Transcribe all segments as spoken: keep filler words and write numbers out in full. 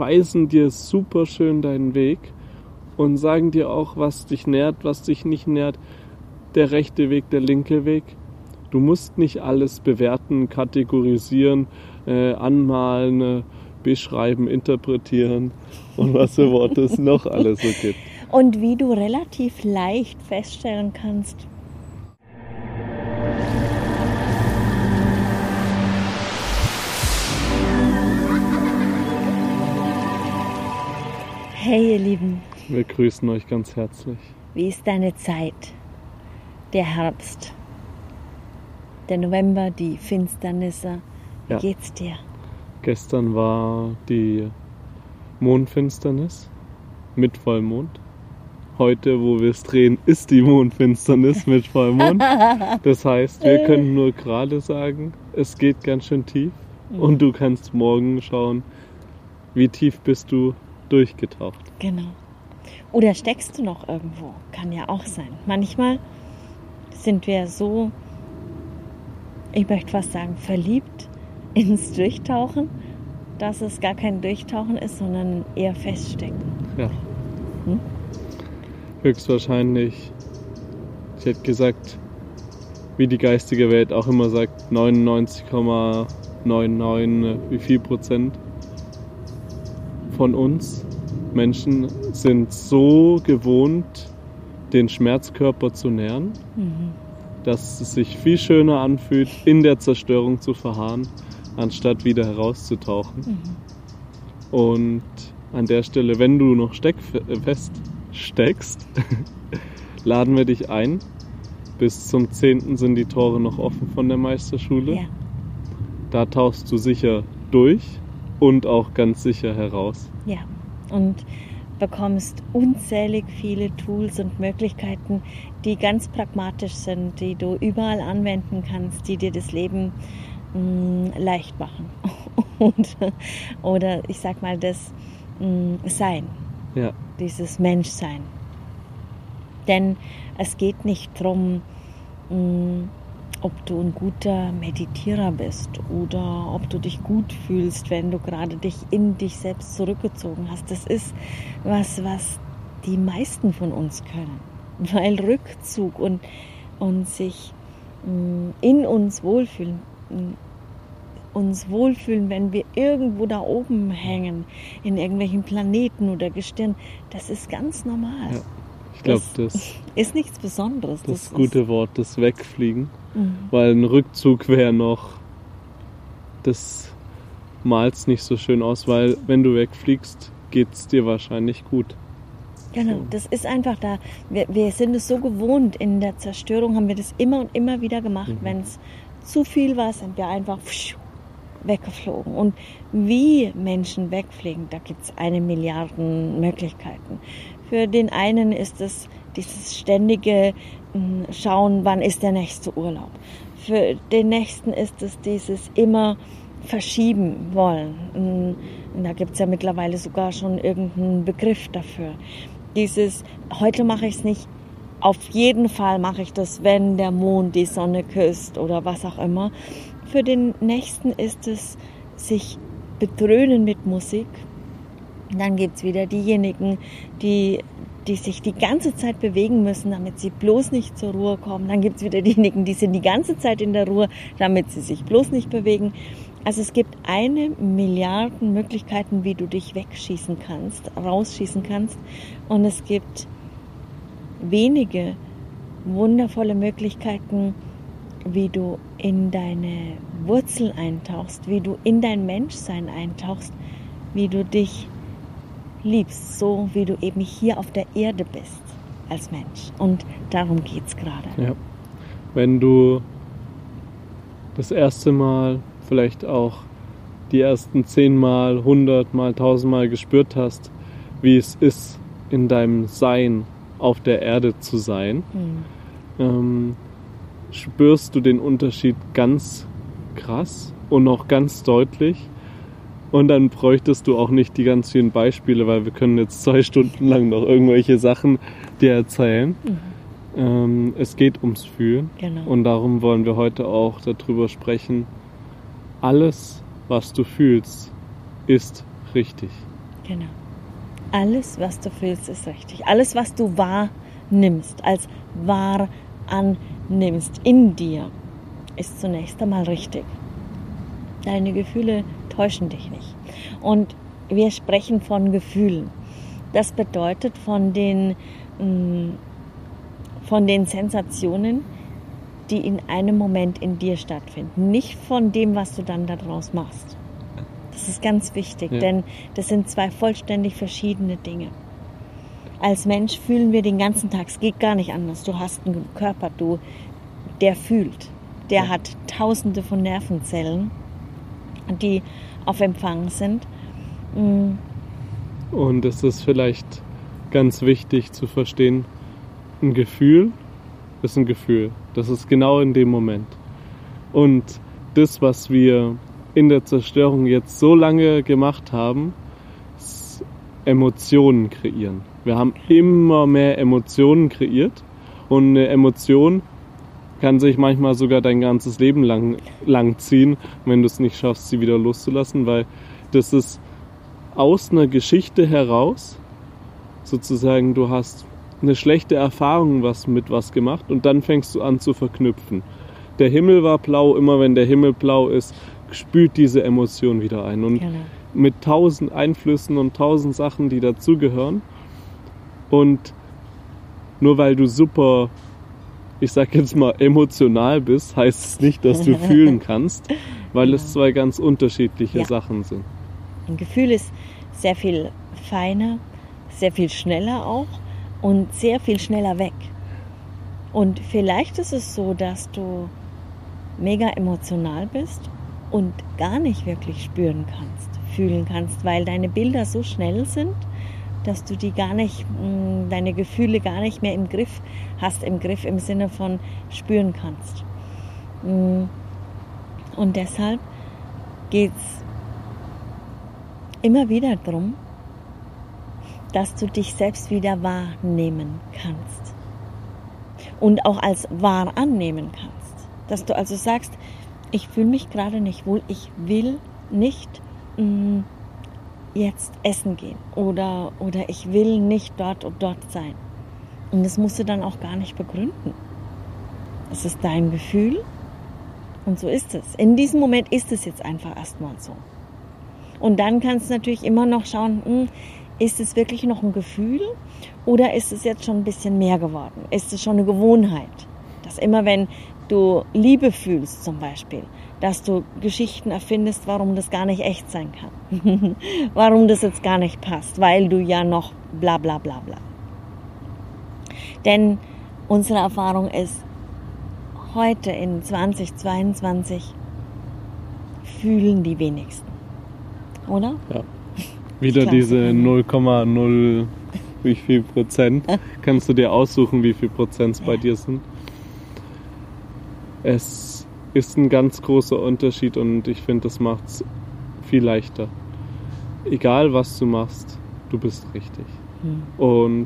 weisen dir super schön deinen Weg und sagen dir auch, was dich nährt, was dich nicht nährt. Der rechte Weg, der linke Weg. Du musst nicht alles bewerten, kategorisieren, äh, anmalen, äh, beschreiben, interpretieren und was für Worte es noch alles so gibt. Und wie du relativ leicht feststellen kannst, hey ihr Lieben, wir grüßen euch ganz herzlich. Wie ist deine Zeit? Der Herbst, der November, die Finsternisse. Wie ja. geht's dir? Gestern war die Mondfinsternis mit Vollmond. Heute, wo wir es drehen, ist die Mondfinsternis mit Vollmond. Das heißt, wir können nur gerade sagen, es geht ganz schön tief. Und du kannst morgen schauen, wie tief bist du durchgetaucht. Genau. Oder steckst du noch irgendwo? Kann ja auch sein. Manchmal sind wir so, ich möchte fast sagen, verliebt ins Durchtauchen, dass es gar kein Durchtauchen ist, sondern eher Feststecken. Ja. Hm? Höchstwahrscheinlich, ich hätte gesagt, wie die geistige Welt auch immer sagt, neunundneunzig Komma neunundneunzig, wie viel Prozent von uns Menschen sind so gewohnt, den Schmerzkörper zu nähren, mhm. dass es sich viel schöner anfühlt, in der Zerstörung zu verharren, anstatt wieder herauszutauchen. Mhm. Und an der Stelle, wenn du noch steckfest steckst, laden wir dich ein. Bis zum zehnten sind die Tore noch offen von der Meisterschule. Ja. Da tauchst du sicher durch und auch ganz sicher heraus. Ja, und bekommst unzählig viele Tools und Möglichkeiten, die ganz pragmatisch sind, die du überall anwenden kannst, die dir das Leben mh, leicht machen. und, oder ich sag mal, das mh, Sein, ja. dieses Menschsein. Denn es geht nicht darum, mh, ob du ein guter Meditierer bist oder ob du dich gut fühlst, wenn du gerade dich in dich selbst zurückgezogen hast. Das ist was, was die meisten von uns können. Weil Rückzug und, und sich mh, in uns wohlfühlen, mh, uns wohlfühlen, wenn wir irgendwo da oben hängen, in irgendwelchen Planeten oder Gestirn, das ist ganz normal. Ja. Ich glaube, das, das ist nichts Besonderes. Das, das gute Wort, das Wegfliegen. Mhm. Weil ein Rückzug wäre noch, das malt es nicht so schön aus, weil wenn du wegfliegst, geht es dir wahrscheinlich gut. Genau, so. Das ist einfach da. Wir, wir sind es so gewohnt, in der Zerstörung haben wir das immer und immer wieder gemacht. Mhm. Wenn es zu viel war, sind wir einfach weggeflogen. Und wie Menschen wegfliegen, da gibt es eine Milliarde Möglichkeiten. Für den einen ist es dieses ständige Schauen, wann ist der nächste Urlaub. Für den nächsten ist es dieses immer verschieben wollen. Und da gibt es ja mittlerweile sogar schon irgendeinen Begriff dafür. Dieses, heute mache ich es nicht, auf jeden Fall mache ich das, wenn der Mond die Sonne küsst oder was auch immer. Für den nächsten ist es sich bedröhnen mit Musik. Dann gibt es wieder diejenigen, die, die sich die ganze Zeit bewegen müssen, damit sie bloß nicht zur Ruhe kommen. Dann gibt es wieder diejenigen, die sind die ganze Zeit in der Ruhe, damit sie sich bloß nicht bewegen. Also es gibt eine Milliarde Möglichkeiten, wie du dich wegschießen kannst, rausschießen kannst. Und es gibt wenige wundervolle Möglichkeiten, wie du in deine Wurzel eintauchst, wie du in dein Menschsein eintauchst, wie du dich liebst, so wie du eben hier auf der Erde bist als Mensch. Und darum geht es gerade. Ja. Wenn du das erste Mal, vielleicht auch die ersten zehn Mal, hundert Mal, tausend Mal gespürt hast, wie es ist, in deinem Sein auf der Erde zu sein, mhm. ähm, spürst du den Unterschied ganz krass und auch ganz deutlich. Und dann bräuchtest du auch nicht die ganz vielen Beispiele, weil wir können jetzt zwei Stunden lang noch irgendwelche Sachen dir erzählen. Mhm. Ähm, es geht ums Fühlen. Genau. Und darum wollen wir heute auch darüber sprechen. Alles, was du fühlst, ist richtig. Genau. Alles, was du fühlst, ist richtig. Alles, was du wahrnimmst, als wahr annimmst in dir, ist zunächst einmal richtig. Deine Gefühle täuschen dich nicht. Und wir sprechen von Gefühlen. Das bedeutet von den, von den Sensationen, die in einem Moment in dir stattfinden. Nicht von dem, was du dann daraus machst. Das ist ganz wichtig, ja. Denn das sind zwei vollständig verschiedene Dinge. Als Mensch fühlen wir den ganzen Tag, es geht gar nicht anders. Du hast einen Körper, du, der fühlt. Der ja. hat tausende von Nervenzellen, die auf Empfang sind. Und es ist vielleicht ganz wichtig zu verstehen, ein Gefühl ist ein Gefühl. Das ist genau in dem Moment. Und das, was wir in der Zerstörung jetzt so lange gemacht haben, ist Emotionen kreieren. Wir haben immer mehr Emotionen kreiert und eine Emotion kann sich manchmal sogar dein ganzes Leben lang, lang ziehen, wenn du es nicht schaffst, sie wieder loszulassen, weil das ist aus einer Geschichte heraus, sozusagen, du hast eine schlechte Erfahrung was mit was gemacht und dann fängst du an zu verknüpfen. Der Himmel war blau, immer wenn der Himmel blau ist, spült diese Emotion wieder ein. Und genau. mit tausend Einflüssen und tausend Sachen, die dazugehören. Und nur weil du super, ich sag jetzt mal, emotional bist, heißt es nicht, dass du fühlen kannst, weil ja. es zwei ganz unterschiedliche ja. Sachen sind. Ein Gefühl ist sehr viel feiner, sehr viel schneller auch und sehr viel schneller weg. Und vielleicht ist es so, dass du mega emotional bist und gar nicht wirklich spüren kannst, fühlen kannst, weil deine Bilder so schnell sind, dass du die gar nicht, deine Gefühle gar nicht mehr im Griff hast, im Griff im Sinne von spüren kannst. Und deshalb geht es immer wieder darum, dass du dich selbst wieder wahrnehmen kannst und auch als wahr annehmen kannst. Dass du also sagst, ich fühle mich gerade nicht wohl, ich will nicht mh, jetzt essen gehen oder, oder ich will nicht dort und dort sein. Und das musst du dann auch gar nicht begründen. Das ist dein Gefühl und so ist es. In diesem Moment ist es jetzt einfach erstmal so. Und dann kannst du natürlich immer noch schauen, mh, ist es wirklich noch ein Gefühl oder ist es jetzt schon ein bisschen mehr geworden? Ist es schon eine Gewohnheit? Dass immer wenn du Liebe fühlst zum Beispiel, dass du Geschichten erfindest, warum das gar nicht echt sein kann. Warum das jetzt gar nicht passt, weil du ja noch bla bla bla bla. Denn unsere Erfahrung ist, heute in zwanzig zweiundzwanzig fühlen die wenigsten. Oder? Ja. Wieder diese null Komma null wie viel Prozent. Kannst du dir aussuchen, wie viel Prozent es bei dir sind. Es ist ein ganz großer Unterschied und ich finde, das macht es viel leichter. Egal, was du machst, du bist richtig. Hm. Und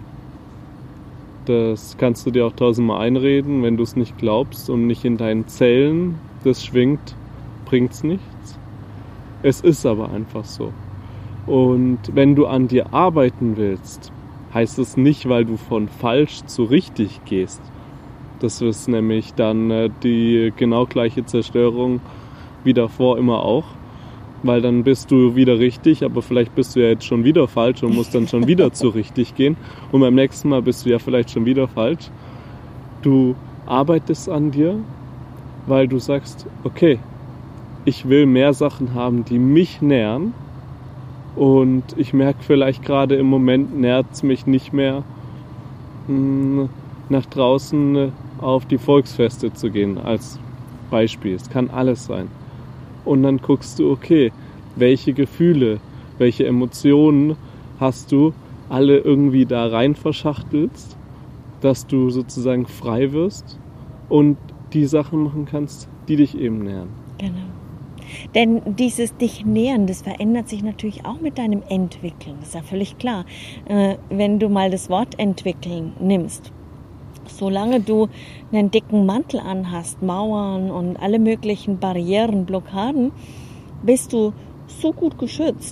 das kannst du dir auch tausendmal einreden, wenn du es nicht glaubst und nicht in deinen Zellen das schwingt, bringt es nichts. Es ist aber einfach so. Und wenn du an dir arbeiten willst, heißt es nicht, weil du von falsch zu richtig gehst. Das ist nämlich dann äh, die genau gleiche Zerstörung wie davor immer auch. Weil dann bist du wieder richtig, aber vielleicht bist du ja jetzt schon wieder falsch und musst dann schon wieder zu richtig gehen. Und beim nächsten Mal bist du ja vielleicht schon wieder falsch. Du arbeitest an dir, weil du sagst, okay, ich will mehr Sachen haben, die mich nähern. Und ich merke vielleicht gerade im Moment nährt es mich nicht mehr, mh, nach draußen auf die Volksfeste zu gehen, als Beispiel. Es kann alles sein. Und dann guckst du, okay, welche Gefühle, welche Emotionen hast du alle irgendwie da rein verschachtelst, dass du sozusagen frei wirst und die Sachen machen kannst, die dich eben nähern. Genau. Denn dieses dich nähern, das verändert sich natürlich auch mit deinem Entwickeln. Das ist ja völlig klar. Äh, wenn du mal das Wort entwickeln nimmst, solange du einen dicken Mantel anhast, Mauern und alle möglichen Barrieren, Blockaden, bist du so gut geschützt,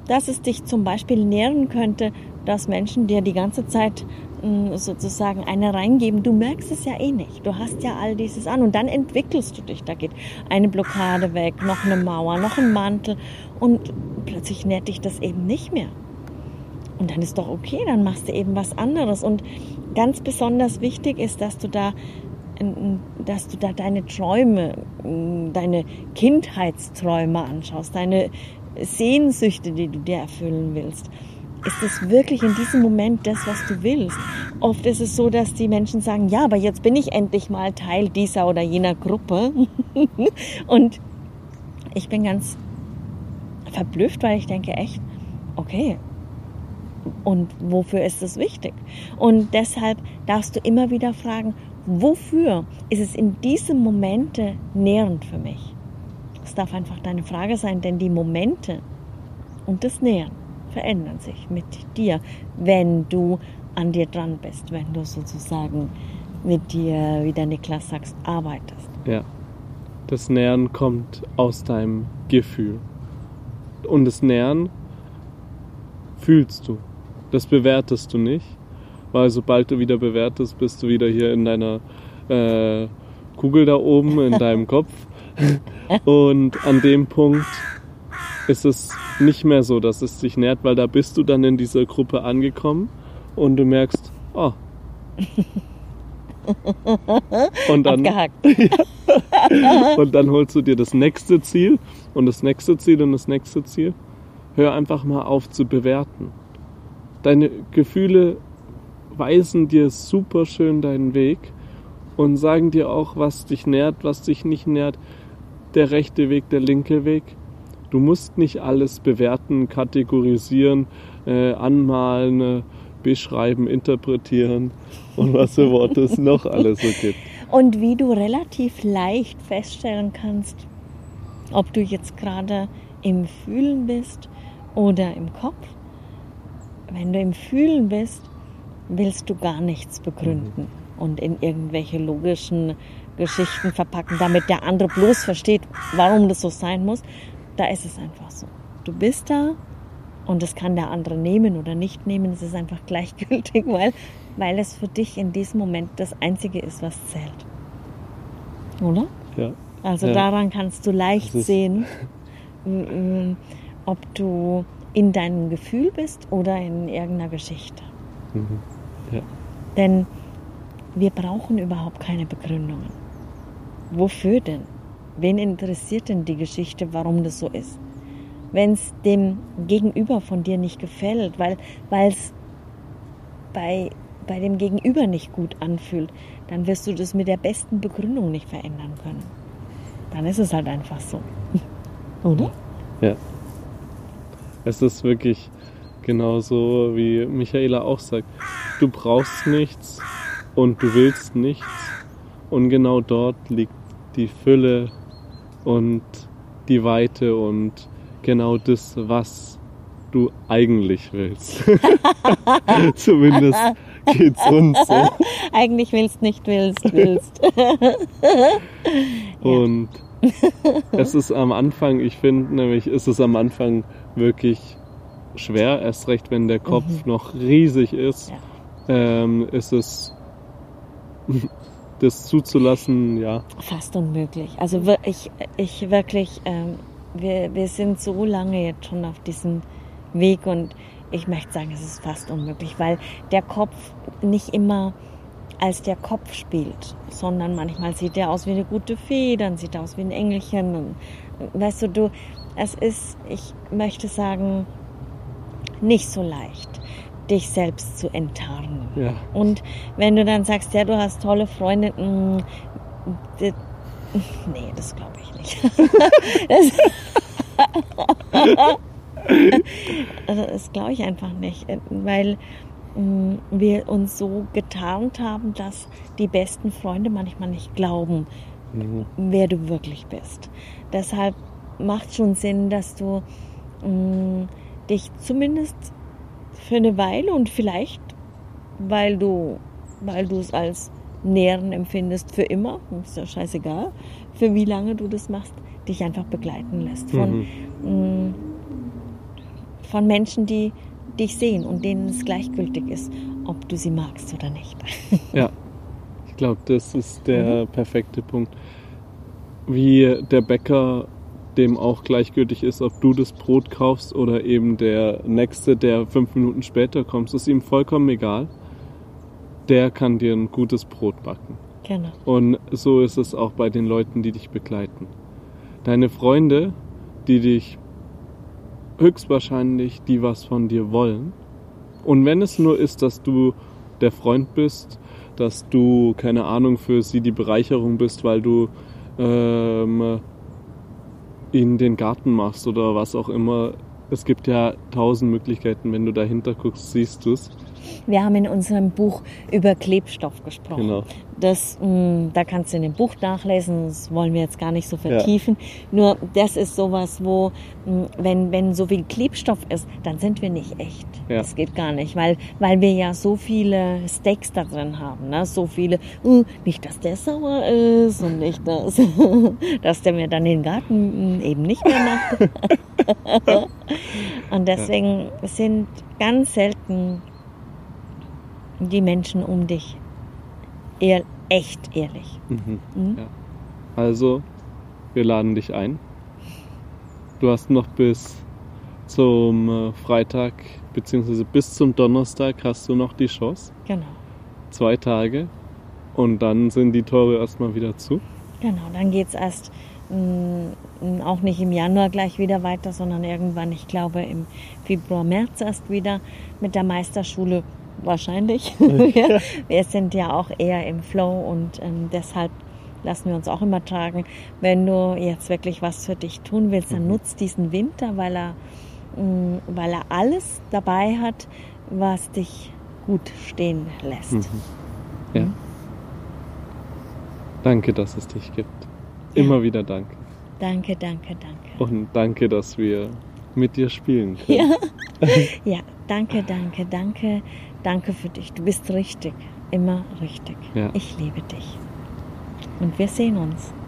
dass es dich zum Beispiel nähren könnte, dass Menschen dir die ganze Zeit mh, sozusagen eine reingeben. Du merkst es ja eh nicht. Du hast ja all dieses an und dann entwickelst du dich. Da geht eine Blockade weg, noch eine Mauer, noch ein Mantel und plötzlich nährt dich das eben nicht mehr. Und dann ist doch okay, dann machst du eben was anderes. Und ganz besonders wichtig ist, dass du da, dass du da deine Träume, deine Kindheitsträume anschaust, deine Sehnsüchte, die du dir erfüllen willst. Ist es wirklich in diesem Moment das, was du willst? Oft ist es so, dass die Menschen sagen, ja, aber jetzt bin ich endlich mal Teil dieser oder jener Gruppe. Und ich bin ganz verblüfft, weil ich denke echt, okay, und wofür ist das wichtig? Und deshalb darfst du immer wieder fragen, wofür ist es in diesen Momente nährend für mich? Das darf einfach deine Frage sein, denn die Momente und das Nähren verändern sich mit dir, wenn du an dir dran bist, wenn du sozusagen mit dir, wie der Niklas sagt, arbeitest. Ja, das Nähren kommt aus deinem Gefühl. Und das Nähren fühlst du. Das bewertest du nicht, weil sobald du wieder bewertest, bist du wieder hier in deiner äh, Kugel da oben, in deinem Kopf. Und an dem Punkt ist es nicht mehr so, dass es dich nährt, weil da bist du dann in dieser Gruppe angekommen und du merkst, oh. Und dann, abgehakt. Ja. Und dann holst du dir das nächste Ziel und das nächste Ziel und das nächste Ziel. Hör einfach mal auf zu bewerten. Deine Gefühle weisen dir super schön deinen Weg und sagen dir auch, was dich nährt, was dich nicht nährt. Der rechte Weg, der linke Weg. Du musst nicht alles bewerten, kategorisieren, äh, anmalen, äh, beschreiben, interpretieren und was für Worte es noch alles so gibt. Und wie du relativ leicht feststellen kannst, ob du jetzt gerade im Fühlen bist oder im Kopf. Wenn du im Fühlen bist, willst du gar nichts begründen mhm. und in irgendwelche logischen Geschichten verpacken, damit der andere bloß versteht, warum das so sein muss. Da ist es einfach so. Du bist da und das kann der andere nehmen oder nicht nehmen. Es ist einfach gleichgültig, weil, weil es für dich in diesem Moment das Einzige ist, was zählt. Oder? Ja. Also ja. daran kannst du leicht sehen, ob du in deinem Gefühl bist oder in irgendeiner Geschichte. Mhm. Ja. Denn wir brauchen überhaupt keine Begründungen. Wofür denn? Wen interessiert denn die Geschichte, warum das so ist? Wenn es dem Gegenüber von dir nicht gefällt, weil es bei, bei dem Gegenüber nicht gut anfühlt, dann wirst du das mit der besten Begründung nicht verändern können. Dann ist es halt einfach so. Oder? Ja. Es ist wirklich genauso, wie Michaela auch sagt. Du brauchst nichts und du willst nichts. Und genau dort liegt die Fülle und die Weite und genau das, was du eigentlich willst. Zumindest geht's uns so. Eigentlich willst, nicht willst, willst. Und es ist am Anfang, ich finde nämlich, ist es am Anfang wirklich schwer, erst recht, wenn der Kopf mhm. noch riesig ist, ja. ähm, ist es das zuzulassen, ja. Fast unmöglich. Also ich, ich wirklich, ähm, wir, wir sind so lange jetzt schon auf diesem Weg und ich möchte sagen, es ist fast unmöglich, weil der Kopf nicht immer als der Kopf spielt, sondern manchmal sieht er aus wie eine gute Fee, dann sieht er aus wie ein Engelchen. Und, weißt du, du, es ist, ich möchte sagen, nicht so leicht, dich selbst zu enttarnen. Ja. Und wenn du dann sagst, ja, du hast tolle Freunde, mh, das, nee, das glaube ich nicht. das das glaube ich einfach nicht, weil mh, wir uns so getarnt haben, dass die besten Freunde manchmal nicht glauben, mhm. wer du wirklich bist. Deshalb macht schon Sinn, dass du mh, dich zumindest für eine Weile und vielleicht, weil du, weil du es als Nähren empfindest, für immer, ist ja scheißegal, für wie lange du das machst, dich einfach begleiten lässt von, mhm. mh, von Menschen, die dich sehen und denen es gleichgültig ist, ob du sie magst oder nicht. Ja, ich glaube, das ist der mhm. perfekte Punkt. Wie der Bäcker, dem auch gleichgültig ist, ob du das Brot kaufst oder eben der Nächste, der fünf Minuten später kommt, ist ihm vollkommen egal. Der kann dir ein gutes Brot backen. Genau. Und so ist es auch bei den Leuten, die dich begleiten. Deine Freunde, die dich höchstwahrscheinlich, die was von dir wollen. Und wenn es nur ist, dass du der Freund bist, dass du, keine Ahnung, für sie die Bereicherung bist, weil du ähm, ihnen den Garten machst oder was auch immer. Es gibt ja tausend Möglichkeiten, wenn du dahinter guckst, siehst du es. Wir haben in unserem Buch über Klebstoff gesprochen. Genau. Das, mh, da kannst du in dem Buch nachlesen, das wollen wir jetzt gar nicht so vertiefen. Ja. Nur das ist sowas, wo, mh, wenn, wenn so viel Klebstoff ist, dann sind wir nicht echt. Ja. Das geht gar nicht, weil, weil wir ja so viele Steaks da drin haben. Ne? So viele, uh, nicht, dass der sauer ist und nicht, dass, dass der mir dann den Garten eben nicht mehr macht. Und deswegen ja. sind ganz selten die Menschen um dich eher, echt ehrlich. Mhm. Mhm. Ja. Also, wir laden dich ein. Du hast noch bis zum Freitag, beziehungsweise bis zum Donnerstag hast du noch die Chance. Genau. Zwei Tage. Und dann sind die Tore erstmal wieder zu. Genau, dann geht es erst mh, auch nicht im Januar gleich wieder weiter, sondern irgendwann, ich glaube, im Februar, März erst wieder mit der Meisterschule. Wahrscheinlich. Ja. Wir sind ja auch eher im Flow und ähm, deshalb lassen wir uns auch immer tragen. Wenn du jetzt wirklich was für dich tun willst, dann nutzt diesen Winter, weil er, mh, weil er alles dabei hat, was dich gut stehen lässt. Mhm. Ja. Mhm. Danke, dass es dich gibt. Immer ja. wieder danke. Danke, danke, danke. Und danke, dass wir mit dir spielen können. Ja, ja danke, danke, danke. Danke für dich. Du bist richtig. Immer richtig. Ja. Ich liebe dich. Und wir sehen uns.